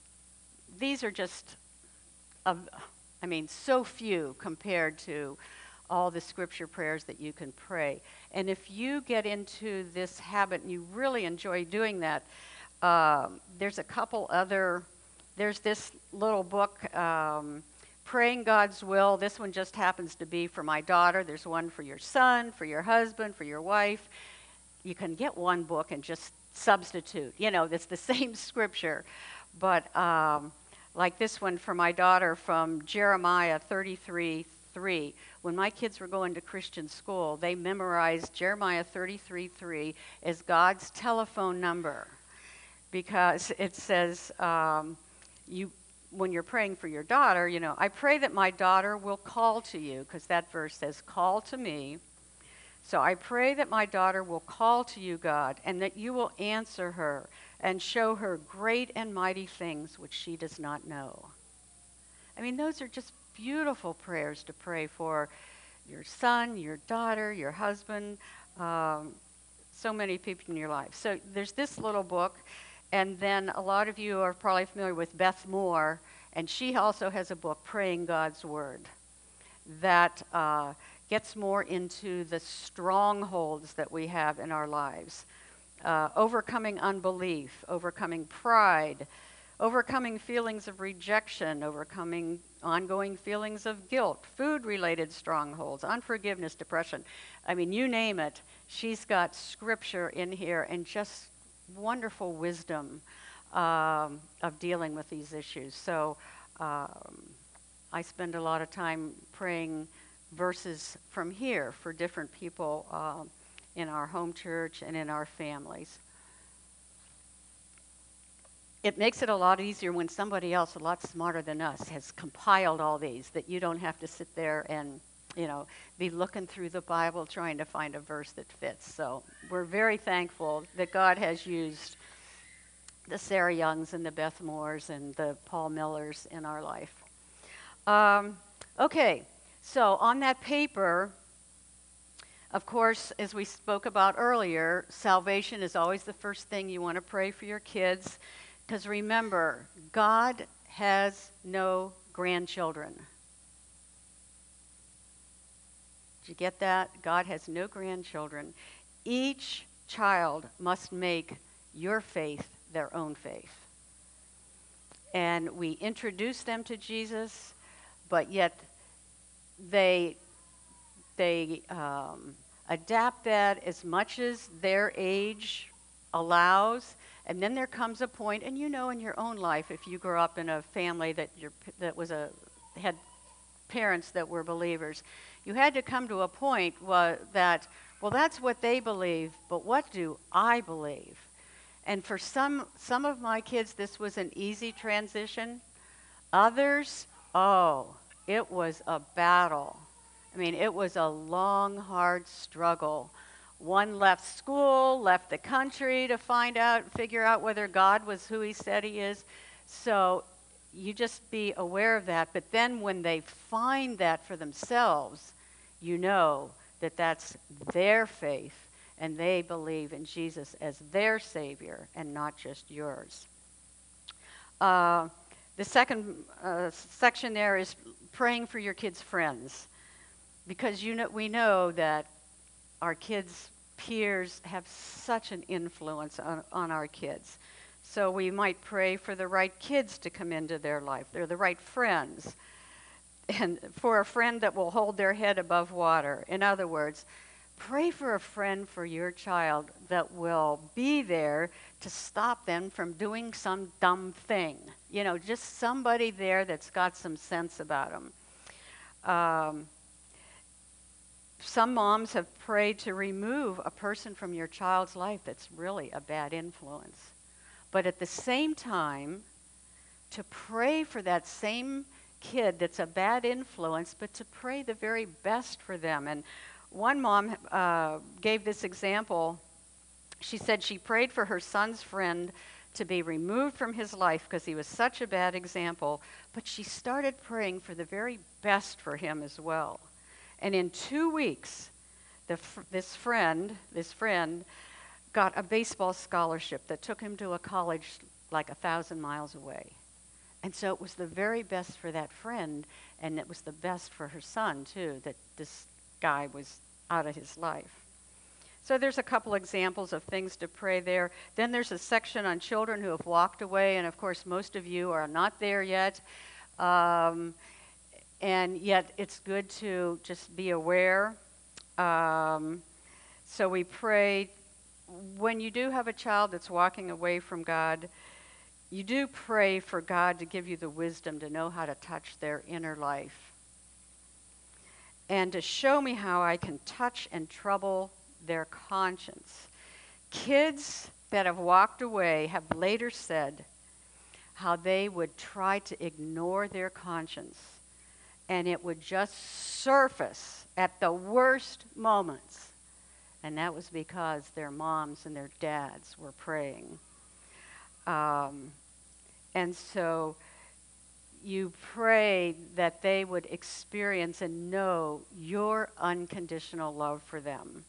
these are just, a, I mean, so few compared to all the scripture prayers that you can pray. And if you get into this habit and you really enjoy doing that, um, there's a couple other, there's this little book, um, Praying God's Will. This one just happens to be for my daughter. There's one for your son, for your husband, for your wife. You can get one book and just substitute. You know, it's the same scripture. But um, like this one for my daughter from Jeremiah thirty-three three. When my kids were going to Christian school, they memorized Jeremiah thirty-three three as God's telephone number, because it says, um, you, when you're praying for your daughter, you know, I pray that my daughter will call to you, because that verse says, call to me. So I pray that my daughter will call to you, God, and that you will answer her and show her great and mighty things which she does not know. I mean, those are just beautiful prayers to pray for your son, your daughter, your husband, um, so many people in your life. So there's this little book, and then a lot of you are probably familiar with Beth Moore, and she also has a book, Praying God's Word, that uh, gets more into the strongholds that we have in our lives. Uh, overcoming unbelief, overcoming pride, overcoming feelings of rejection, overcoming ongoing feelings of guilt, food-related strongholds, unforgiveness, depression. I mean, you name it, she's got scripture in here and just wonderful wisdom um, of dealing with these issues. So um, I spend a lot of time praying verses from here for different people uh, in our home church and in our families. It makes it a lot easier when somebody else a lot smarter than us has compiled all these, that you don't have to sit there and, you know, be looking through the Bible trying to find a verse that fits. So we're very thankful that God has used the Sarah Youngs and the Beth Moores and the Paul Millers in our life. Um, okay, so on that paper, of course, as we spoke about earlier, salvation is always the first thing you want to pray for your kids. Because remember, God has no grandchildren. Did you get that? God has no grandchildren. Each child must make your faith their own faith. And we introduce them to Jesus, but yet they, they um, adapt that as much as their age allows. And then there comes a point, and you know in your own life, if you grew up in a family that your that was a had parents that were believers, you had to come to a point wa- that, well, that's what they believe, but what do I believe? And for some some of my kids, this was an easy transition. Others, oh, it was a battle. I mean, it was a long, hard struggle. One left school, left the country to find out, figure out whether God was who he said he is. So you just be aware of that. But then when they find that for themselves, you know that that's their faith and they believe in Jesus as their Savior and not just yours. Uh, the second uh, section there is praying for your kids' friends, because you know we know that our kids' peers have such an influence on, on our kids. So we might pray for the right kids to come into their life. They're the right friends. And for a friend that will hold their head above water. In other words, pray for a friend for your child that will be there to stop them from doing some dumb thing. You know, just somebody there that's got some sense about them. Um, some moms have prayed to remove a person from your child's life that's really a bad influence. But at the same time, to pray for that same kid that's a bad influence, but to pray the very best for them. And one mom uh, gave this example. She said she prayed for her son's friend to be removed from his life because he was such a bad example, but she started praying for the very best for him as well. And in two weeks, the fr- this friend, this friend, got a baseball scholarship that took him to a college like a thousand miles away. And so it was the very best for that friend, and it was the best for her son, too, that this guy was out of his life. So there's a couple examples of things to pray there. Then there's a section on children who have walked away, and of course most of you are not there yet. Um, and yet it's good to just be aware. Um, so we pray, when you do have a child that's walking away from God, you do pray for God to give you the wisdom to know how to touch their inner life and to show me how I can touch and trouble their conscience. Kids that have walked away have later said how they would try to ignore their conscience, and it would just surface at the worst moments. And that was because their moms and their dads were praying. Um, and so you pray that they would experience and know your unconditional love for them.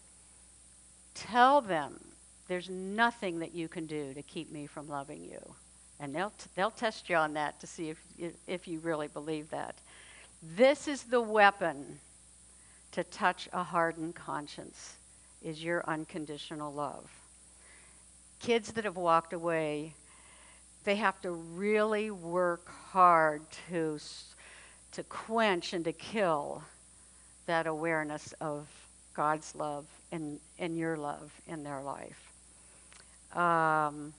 Tell them there's nothing that you can do to keep me from loving you. And they'll, t- they'll test you on that to see if, if you really believe that. This is the weapon to touch a hardened conscience, is your unconditional love. Kids that have walked away, they have to really work hard to, to quench and to kill that awareness of God's love and, and your love in their life. Um,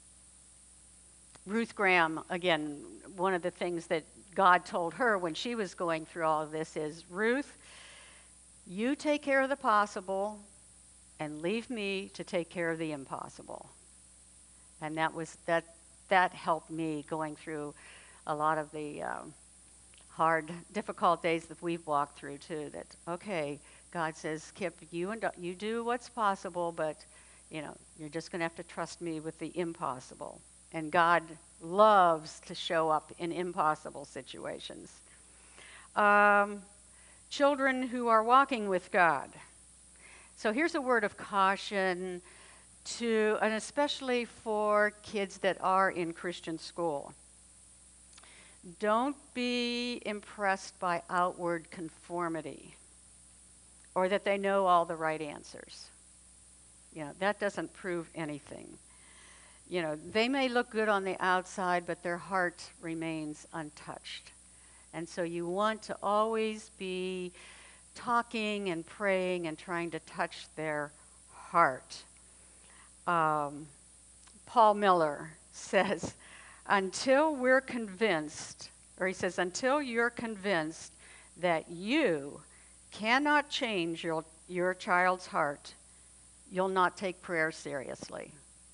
Ruth Graham, again, one of the things that God told her when she was going through all of this is, Ruth, you take care of the possible and leave me to take care of the impossible. And that was that that helped me going through a lot of the um, hard, difficult days that we've walked through too. That, okay, God says, Kip, you and you do what's possible, but you know, you're just going to have to trust me with the impossible. And God loves to show up in impossible situations. Um, children who are walking with God. So here's a word of caution to, and especially for kids that are in Christian school. Don't be impressed by outward conformity or that they know all the right answers. You know, that doesn't prove anything. You know, they may look good on the outside, but their heart remains untouched. And so you want to always be talking and praying and trying to touch their heart. Um, Paul Miller says, until we're convinced, or he says, until you're convinced that you cannot change your, your child's heart, you'll not take prayer seriously.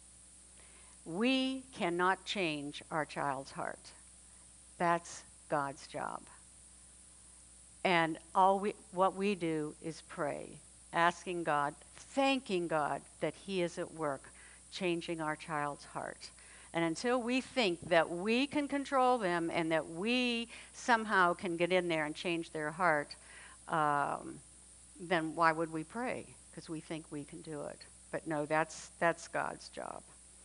We cannot change our child's heart. That's God's job. And all we, what we do is pray, asking God, thanking God that He is at work, changing our child's heart. And until we think that we can control them and that we somehow can get in there and change their heart, um, then why would we pray? Because we think we can do it. But no, that's that's God's job.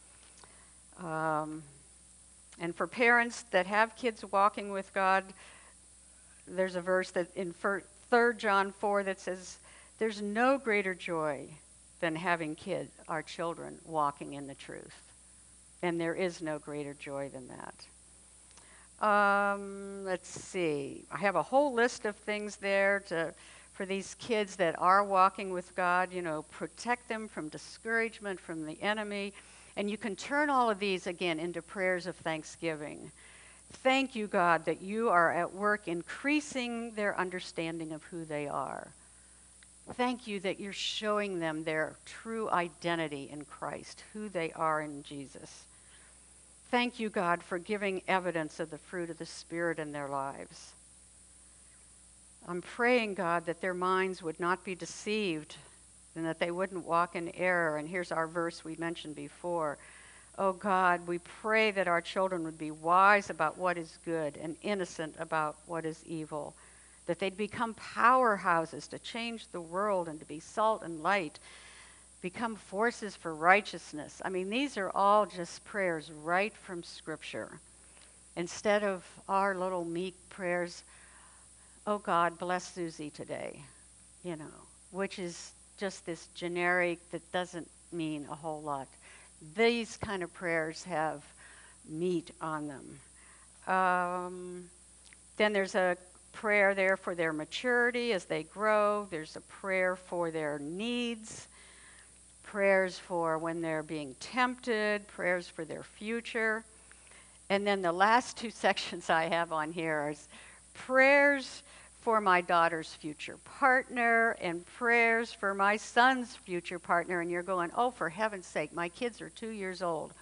Um, and for parents that have kids walking with God, there's a verse that in Third John four that says, there's no greater joy than having kid, our children walking in the truth. And there is no greater joy than that. Um, let's see. I have a whole list of things there to, for these kids that are walking with God. You know, protect them from discouragement from the enemy. And you can turn all of these, again, into prayers of thanksgiving. Thank you, God, that you are at work increasing their understanding of who they are. Thank you that you're showing them their true identity in Christ, who they are in Jesus. Thank you, God, for giving evidence of the fruit of the Spirit in their lives. I'm praying, God, that their minds would not be deceived and that they wouldn't walk in error. And here's our verse we mentioned before. Oh, God, we pray that our children would be wise about what is good and innocent about what is evil, that they'd become powerhouses to change the world and to be salt and light, become forces for righteousness. I mean, these are all just prayers right from Scripture. Instead of our little meek prayers, oh God, bless Susie today, you know, which is just this generic that doesn't mean a whole lot. These kind of prayers have meat on them. Um, then there's a prayer there for their maturity as they grow. There's a prayer for their needs. Prayers for when they're being tempted, prayers for their future. And then the last two sections I have on here is prayers for my daughter's future partner and prayers for my son's future partner. And you're going, oh, for heaven's sake, my kids are two years old.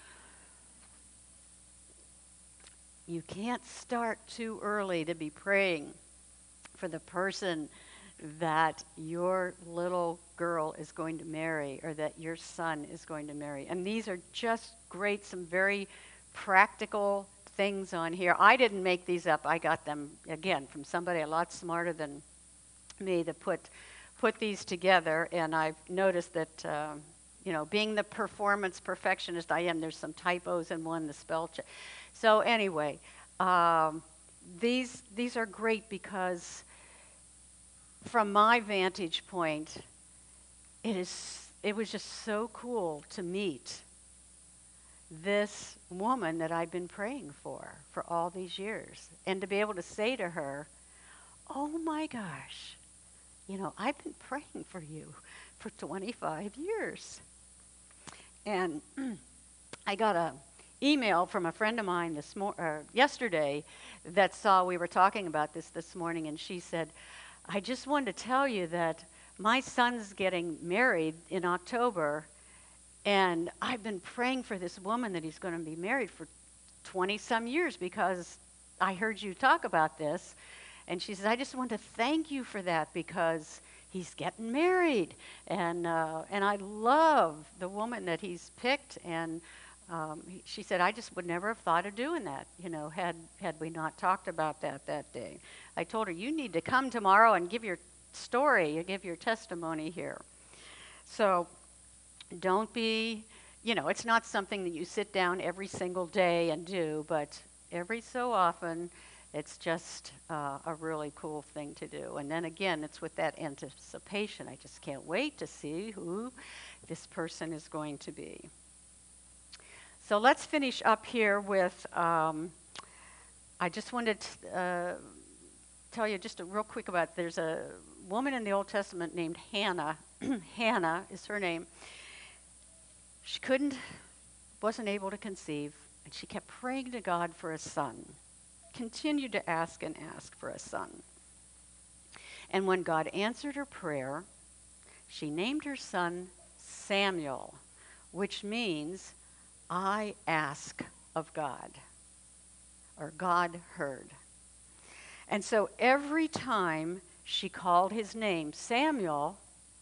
You can't start too early to be praying for the person that your little girl is going to marry or that your son is going to marry. And these are just great, some very practical things on here. I didn't make these up. I got them, again, from somebody a lot smarter than me to put put these together. And I've noticed that, uh, you know, being the performance perfectionist I am, there's some typos in one, the spell check. So anyway, um, these these are great because from my vantage point, it is it was just so cool to meet this woman that I've been praying for for all these years, and to be able to say to her, oh my gosh, you know, I've been praying for you for twenty-five years. And I got a email from a friend of mine this mor- uh, yesterday that saw we were talking about this this morning, and she said, I just wanted to tell you that my son's getting married in October, and I've been praying for this woman that he's going to be married for twenty-some years because I heard you talk about this. And she says, I just want to thank you for that because he's getting married. And uh, and I love the woman that he's picked. And um, he, she said, I just would never have thought of doing that, you know, had, had we not talked about that that day. I told her, you need to come tomorrow and give your story, you give your testimony here. So don't be, you know, it's not something that you sit down every single day and do, but every so often, it's just uh, a really cool thing to do. And then again, it's with that anticipation. I just can't wait to see who this person is going to be. So let's finish up here with, um, I just wanted to uh, tell you just a real quick about, there's a woman in the Old Testament named Hannah. Hannah is her name. She couldn't wasn't able to conceive, and she kept praying to God for a son, continued to ask and ask for a son. And when God answered her prayer, she named her son Samuel, which means, I ask of God, or God heard. And so every time she called his name Samuel,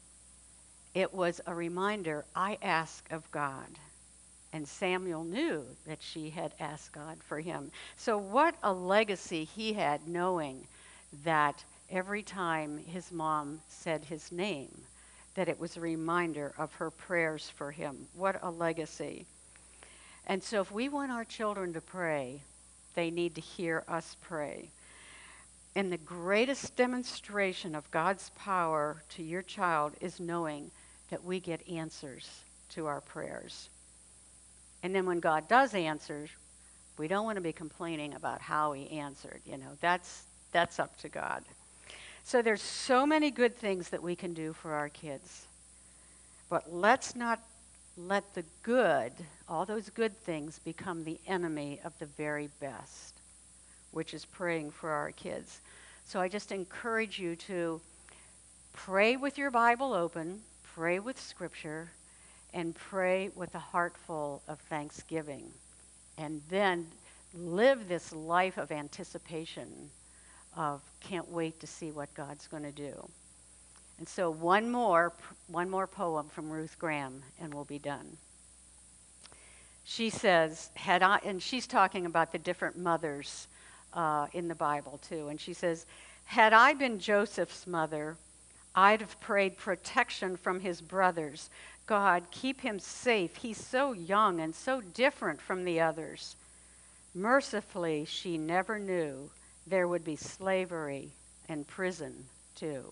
it was a reminder, I ask of God. And Samuel knew that she had asked God for him. So what a legacy he had, knowing that every time his mom said his name, that it was a reminder of her prayers for him. What a legacy. And so if we want our children to pray, they need to hear us pray. And the greatest demonstration of God's power to your child is knowing that we get answers to our prayers. And then when God does answer, we don't want to be complaining about how he answered. You know, that's that's up to God. So there's so many good things that we can do for our kids. But let's not let the good, all those good things, become the enemy of the very best, which is praying for our kids. So I just encourage you to pray with your Bible open, pray with Scripture, and pray with a heart full of thanksgiving. And then live this life of anticipation of can't wait to see what God's going to do. And so one more, one more poem from Ruth Graham, and we'll be done. She says, had I, and she's talking about the different mothers uh, in the Bible too, and she says, had I been Joseph's mother, I'd have prayed protection from his brothers. God, keep him safe. He's so young and so different from the others. Mercifully, she never knew there would be slavery and prison too.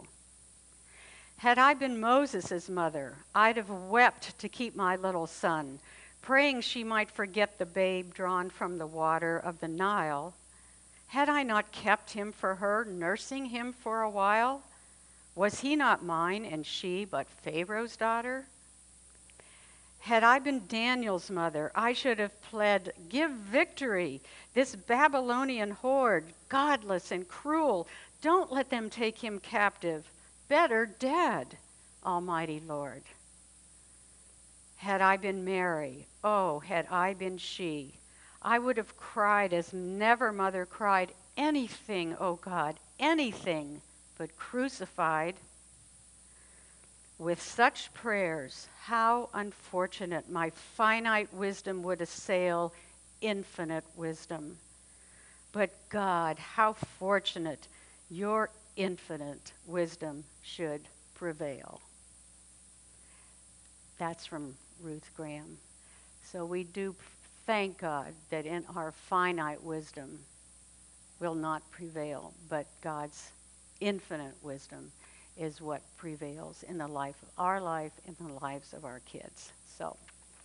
Had I been Moses' mother, I'd have wept to keep my little son, praying she might forget the babe drawn from the water of the Nile. Had I not kept him for her, nursing him for a while? Was he not mine and she but Pharaoh's daughter? Had I been Daniel's mother, I should have pled, give victory. This Babylonian horde, godless and cruel, don't let them take him captive. Better dead, Almighty Lord. Had I been Mary, oh, had I been she, I would have cried as never mother cried, anything, oh God, anything but crucified. With such prayers, how unfortunate my finite wisdom would assail infinite wisdom. But God, how fortunate your infinite wisdom should prevail. That's from Ruth Graham. So we do thank God that in our finite wisdom will not prevail, but God's infinite wisdom is what prevails in the life of our life and the lives of our kids. So,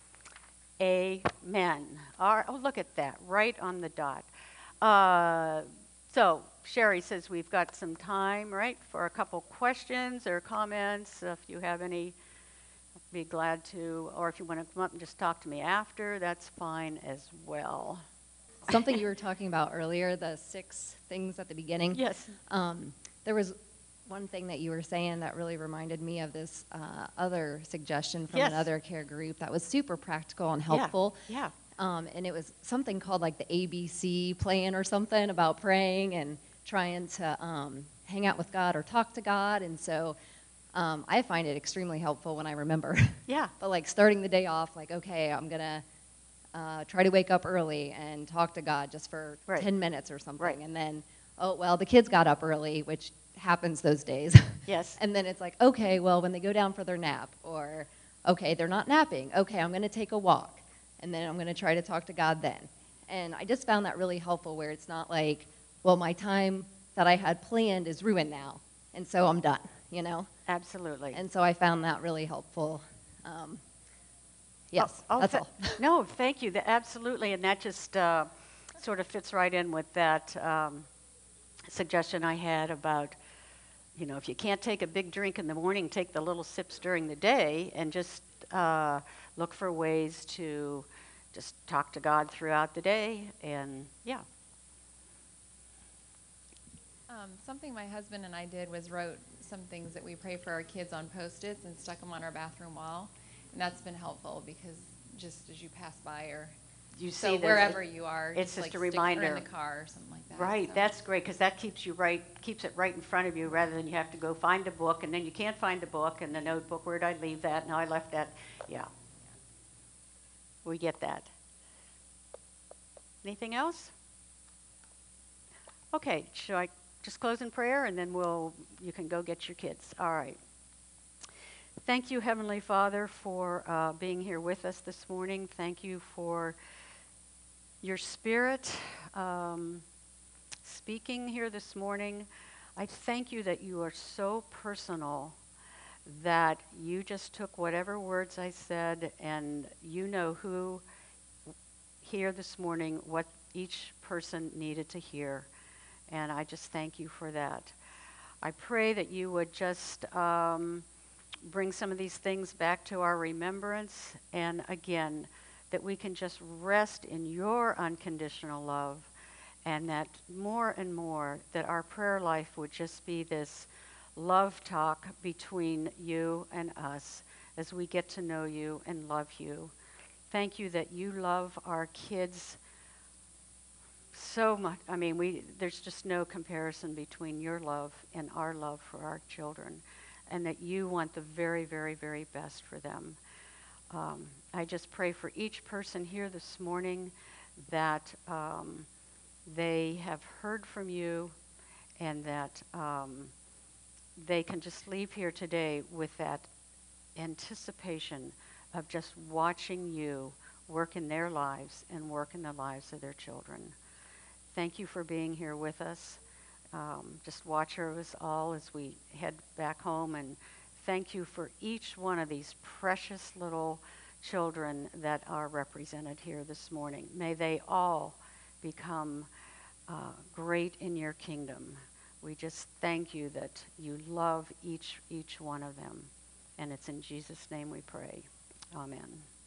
amen. Our, oh, look at that, right on the dot. Uh, so, Sherry says we've got some time, right, for a couple questions or comments. If you have any, I'd be glad to, or if you want to come up and just talk to me after, that's fine as well. Something you were talking about earlier, the six things at the beginning. Yes. Um, there was one thing that you were saying that really reminded me of this uh, other suggestion from Yes. another care group that was super practical and helpful. Yeah. yeah. Um, and it was something called like the A B C plan or something about praying and trying to um, hang out with God or talk to God. And so um, I find it extremely helpful when I remember. Yeah. But like starting the day off, like, okay, I'm going to uh, try to wake up early and talk to God just for Right. ten minutes or something. Right. And then, oh, well, the kids got up early, which happens those days. Yes. And then it's like, okay, well, when they go down for their nap, or, okay, they're not napping. Okay, I'm going to take a walk. And then I'm going to try to talk to God then. And I just found that really helpful where it's not like, well, my time that I had planned is ruined now, and so I'm done, you know? Absolutely. And so I found that really helpful. Um, yes, Oh, oh, that's th- all. No, thank you. The, absolutely, and that just uh, sort of fits right in with that um, suggestion I had about, you know, if you can't take a big drink in the morning, take the little sips during the day, and just uh, look for ways to just talk to God throughout the day, and yeah. Um, something my husband and I did was wrote some things that we pray for our kids on Post-its and stuck them on our bathroom wall. And that's been helpful because just as you pass by or You so see that wherever it- you are, it's just, just like a stick, reminder. or in the car or something like that. Right, so. that's great, because that keeps you right, keeps it right in front of you, rather than you have to go find a book, and then you can't find a book, and the notebook, where'd I leave that? No, I left that. Yeah. We get that. Anything else? Okay, should I just close in prayer, and then we'll, you can go get your kids. All right. Thank you, Heavenly Father, for uh, being here with us this morning. Thank you for your Spirit um, speaking here this morning. I thank you that you are so personal, that you just took whatever words I said, and you know who here this morning, what each person needed to hear. And I just thank you for that. I pray that you would just um, bring some of these things back to our remembrance, and again, that we can just rest in your unconditional love, and that more and more that our prayer life would just be this love talk between you and us as we get to know you and love you. Thank you that you love our kids so much. I mean, we there's just no comparison between your love and our love for our children, and that you want the very, very, very best for them. Um, I just pray for each person here this morning that um, they have heard from you, and that um, they can just leave here today with that anticipation of just watching you work in their lives and work in the lives of their children. Thank you for being here with us. Um, just watch over us all as we head back home, and thank you for each one of these precious little children that are represented here this morning. May they all become uh, great in your kingdom. We just thank you that you love each each one of them. And it's in Jesus' name we pray. Amen.